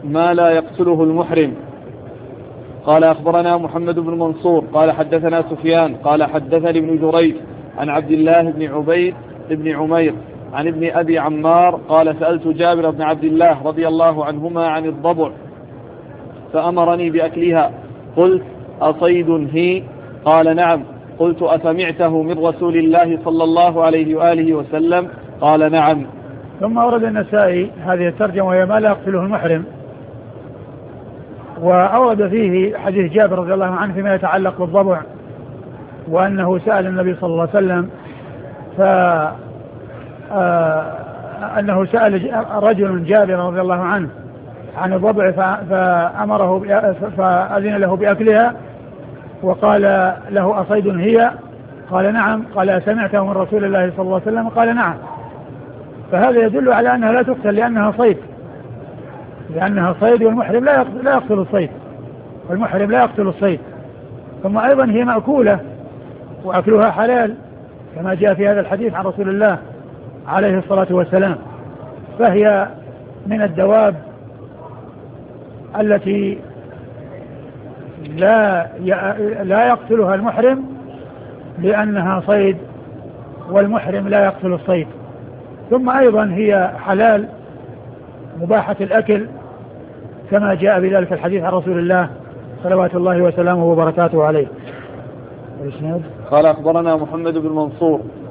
ما لا يقتله المحرم. قال أخبرنا محمد بن منصور قال حدثنا سفيان قال حدثني ابن جريج عن عبد الله بن عبيد بن عمير عن ابن أبي عمار قال سألت جابر بن عبد الله رضي الله عنهما عن الضبع فأمرني بأكلها. قلت أصيد هي؟ قال نعم. قلت أسمعته من رسول الله صلى الله عليه وآله وسلم؟ قال نعم. ثم أورد النسائي هذه الترجمة وهي ما لا يقتله المحرم، وأورد فيه حديث جابر رضي الله عنه فيما يتعلق بالضبع، وأنه سأل النبي صلى الله عليه وسلم أنه سأل رجل جابر رضي الله عنه عن الضبع فأمره فأذن له بأكلها، وقال له أصيد هي؟ قال نعم. قال سمعته من رسول الله صلى الله عليه وسلم؟ قال نعم. فهذا يدل على أنها لا تقتل لأنها صيد والمحرم لا يقتل الصيد، والمحرم لا يقتل الصيد. ثم أيضا هي مأكولة وأكلها حلال كما جاء في هذا الحديث عن رسول الله عليه الصلاة والسلام، فهي من الدواب التي لا يقتلها المحرم لأنها صيد، والمحرم لا يقتل الصيد. ثم أيضا هي حلال مباحة الأكل كما جاء بذلك الحديث عن رسول الله صلوات الله وسلامه وبركاته عليه. قال أخبرنا محمد بن منصور